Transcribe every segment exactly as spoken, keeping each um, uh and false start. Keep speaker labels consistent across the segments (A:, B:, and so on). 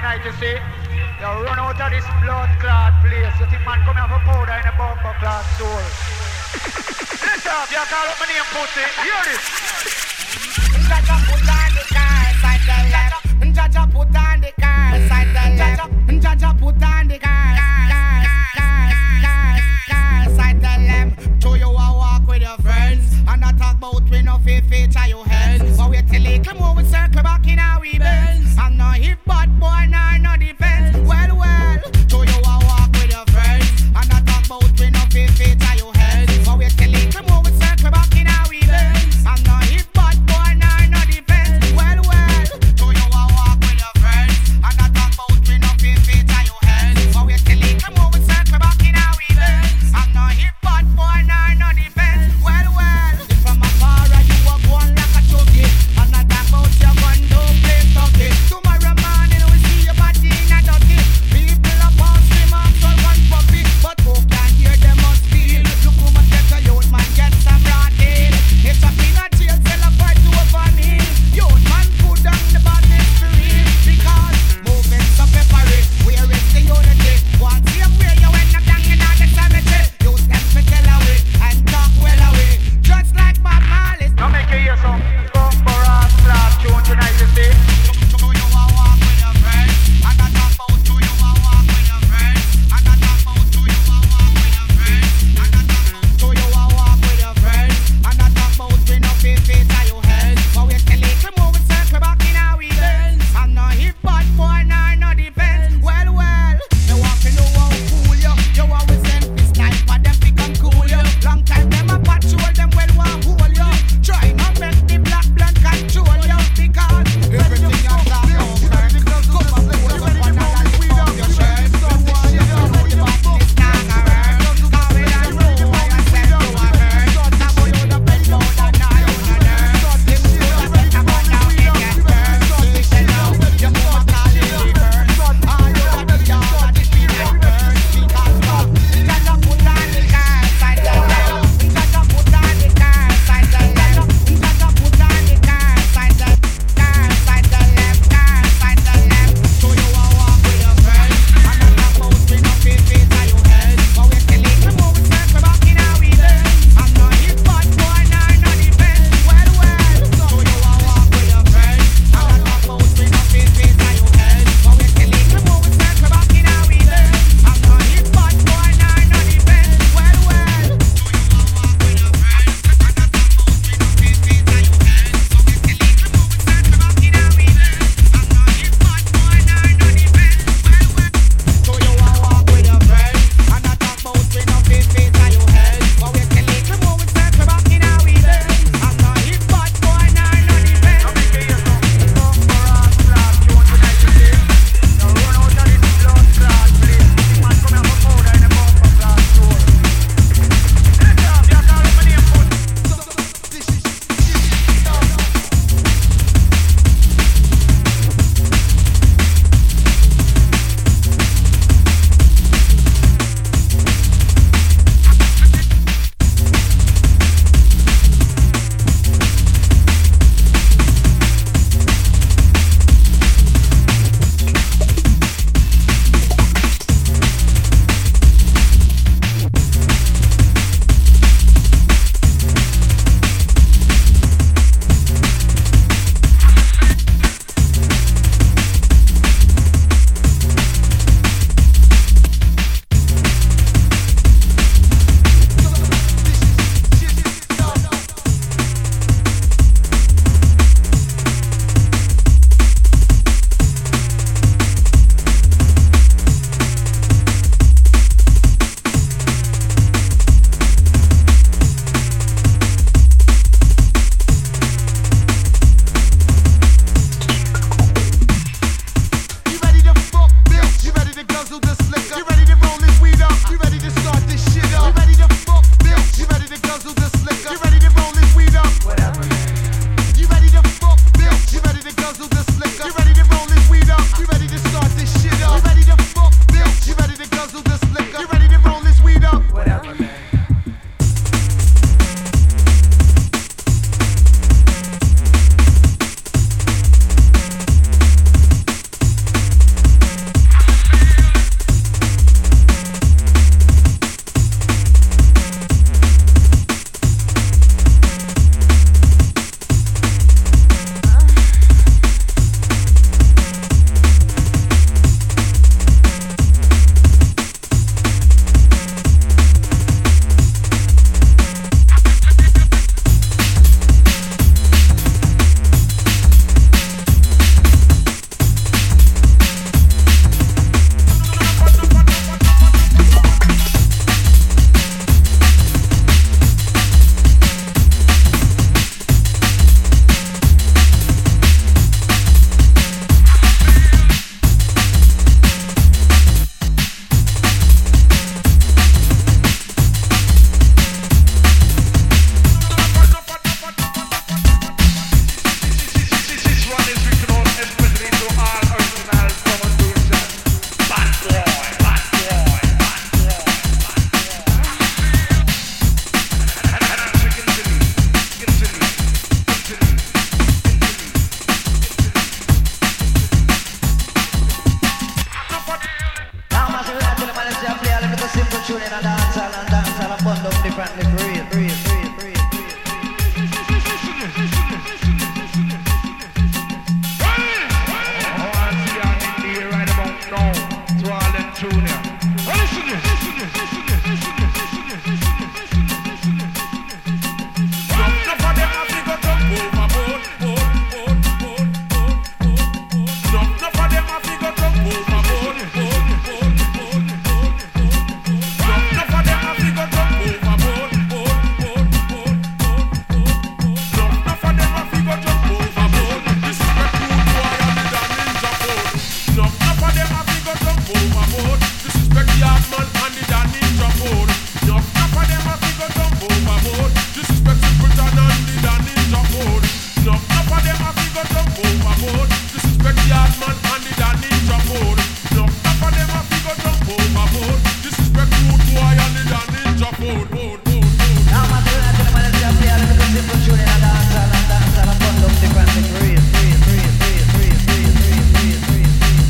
A: tonight, you see. You run out of this blood clot place. You think man come here for powder in a bumper clot store. Listen up, you call up my name pussy. Hear this.
B: Jaja put on the car, side the left. Jaja put on the car, side the left. Jaja put on the car, car, car, car, car, side the left. Show you a walk with your friends, and I talk about we no fit feature your heads. But wait till it come over, circle back in our we bends. I'm not hip, but boy, nah, no defense. Well, well, show you a walk with your friends, and I talk about we no fit feature your heads. But wait till it come over, circle back in our we bends. I'm not hip, but boy, nah, no defense. Well, well, show you a walk with your friends,
C: tune in a dancehall and dancehall and bund up differently for real, for real, for real, for real.
A: Oh, I see I'm in the air right about now. To all them tune here. Oh, listen this, listen this, listen this, listen this, listen this, listen this.
D: Enough of them have to go jump overboard, board, board, board, board, board, board. Enough of them have to go jump overboard, board, board, board, board, board. Enough of them have to go jump overboard, board, board, board, board, board. Enough of them have to go jump overboard. This is the cool boy and the ninja code. Enough of them have to go jump overboard. This is the yard man and the ninja code. Enough of them have to go jump overboard. This is the simpleton and the ninja code. Enough of them have to go jump overboard. This is the yard man and the ninja code. Enough of them have to go jump overboard. This is the cool boy and the ninja code. Code, code, code.
C: Now I'm doing that to the man and just play a little simple tune in a dancehall and dancehall and bund up differently for real, for real, for real, for real, for real, for real, for real, for real, for real.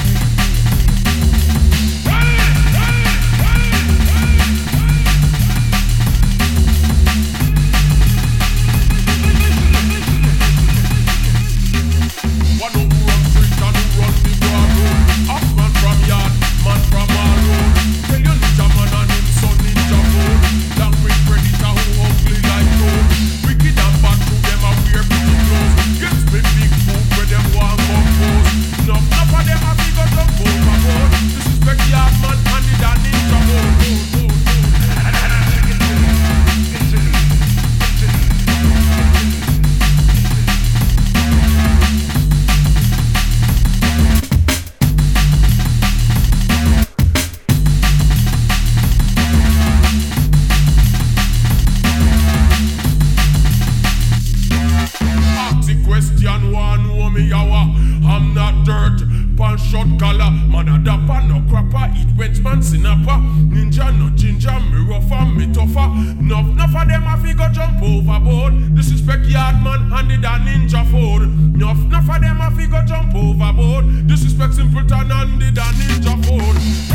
D: One who run street and who run the broad road. Up man from yard, man from all road. Tell your ninja man and him son ninja code. Language predator who ugly like gold. Wicked and bad to them and wear pretty clothes. Gets me big food where them want compose. Enough, enough of them have to go jump overboard. Disrespect yard man and the ninja code. Ask the question one know me yawa. I'm not dirt, pan short collar. Man a dapper, no crapper. Eat wench man sinapper. Ninja no ginger, me rougher, me tougher. Nuff, nuff of them have to go jump overboard. Disrespect yard man and the ninja food. Nuff, nuff of them have to go jump overboard. Disrespect simpleton and the ninja food.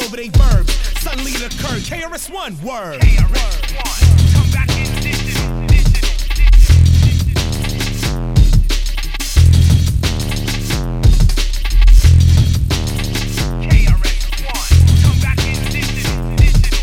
E: over they verbs. Suddenly it occurred, K R S One, word.
F: K R S One, come back in digital, digital. K R S One, come back in digital, digital.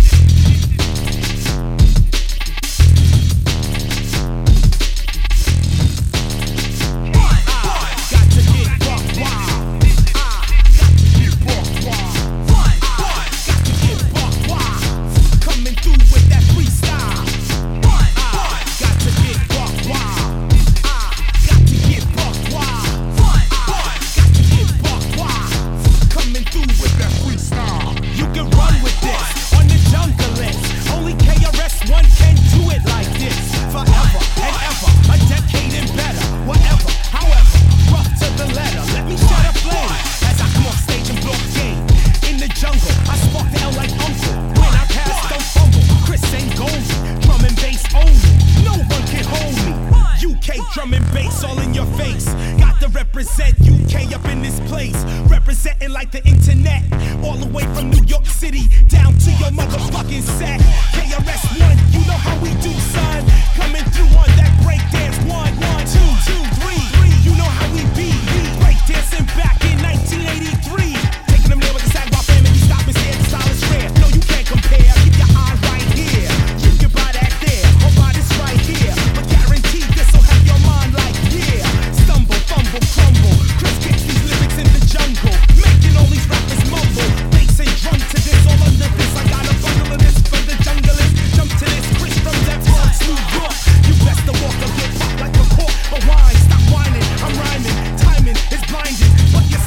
E: Got to get buck wild. Ah, got to get buck wild. Got to get buck wild. Coming through with that freestyle. Ah, got to get buck wild. Ah, got to get buck wild. Ah, got to get buck wild. Coming through with that freestyle. You can run with this on the jungle list. Only K R S One can do it like this. Forever and ever, a decade and better. Whatever, however, rough to the letter. Let me shut a flame as I come off stage and blow game. In the jungle, I spark the L like uncle. When I pass, don't fumble. Chris ain't golden, drum and bass only. No one can hold me. U K drum and bass all in your face. Got to represent U K up in this place. Representing like the internet. All the way from New York City down to your motherfucking set. K R S One, you know how we do, son. Coming through on that breakdance. One, one, two, two, three. You know how we be. Breakdancing back in nineteen eighty-three. Taking them there with the Sagwa family. Stop and stare, the style is rare. No, you can't compare. Keep your eye right here. You can buy that there, or buy this right here. But guaranteed this'll have your mind like, yeah. Stumble, fumble, crumble. Chris kicks these lyrics in the jungle. Making all these rappers mumble. Bass and drum to this, all under this. I got a bundle of this for the junglist. Jump to this, Chris from that Bronx, New York. You best to walk or get popped like a cork or wine. Stop whining, I'm rhyming. Timing is blinding, but you're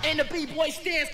B: And the B-boy stands.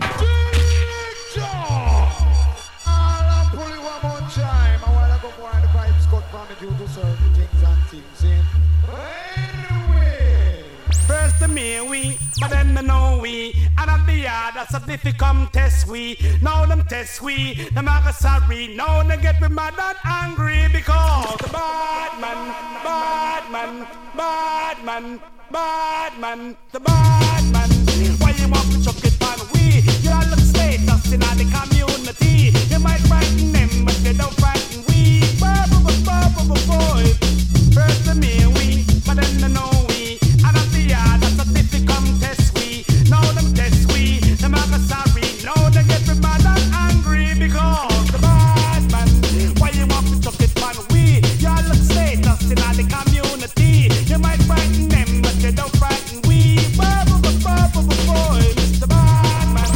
A: All I'm pulling one more time. I wanna go for the vibes cut from me due to certain things and things in. Anyway.
E: First the me we, but then the know we. And at the yard, that's a difficult test we. Now them test we, them are sorry. Now they get me mad and angry because the bad man, bad man, bad man, bad man, the bad man. Why you want to chuck it on we? You all look status in the community. You might frighten them, but they don't frighten we. Boy, boy, boy, boy, boy, boy. First the me we, but then the know we. And at the yard, that's a difficult test we. Now them test we, them are sorry. Now they get me mad and angry because the bad man. Why you want to chuck it on we? You all look status in the community. You might frighten them, but they don't frighten we. Boy, boy, boy, boy, boy, boy, Mister Badman.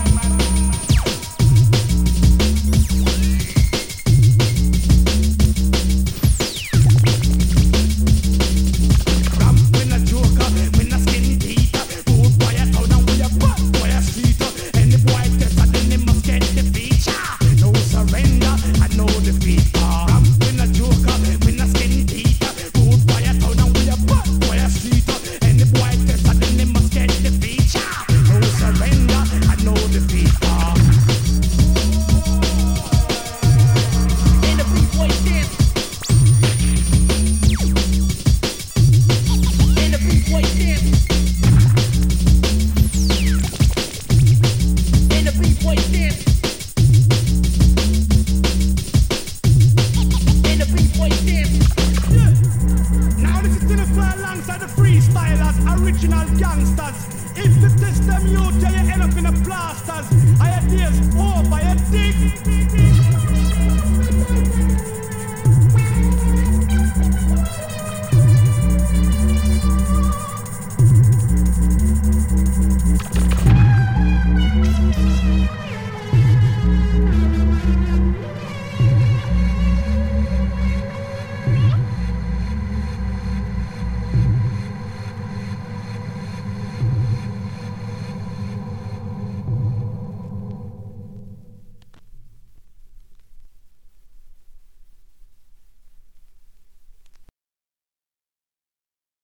E: Ramp with a joker, with a skin teeter. Rude boy a town and we a bad boy a street. Any boy test and then they must get the feature. No surrender and no defeat. Ramp with a joker, with a skin teeter. Rude boy a town and we a bad boy a street. Any boy test and then they must get the feature. No surrender and no defeat.
B: And the B-boy stands. And the B-boy stands. And the B-boy stands. And the B-boy stands.
E: Now this is still a fly alongside the freestylers, original gangsters. If the system you tell you end up in a blasters, I had tears over your dick.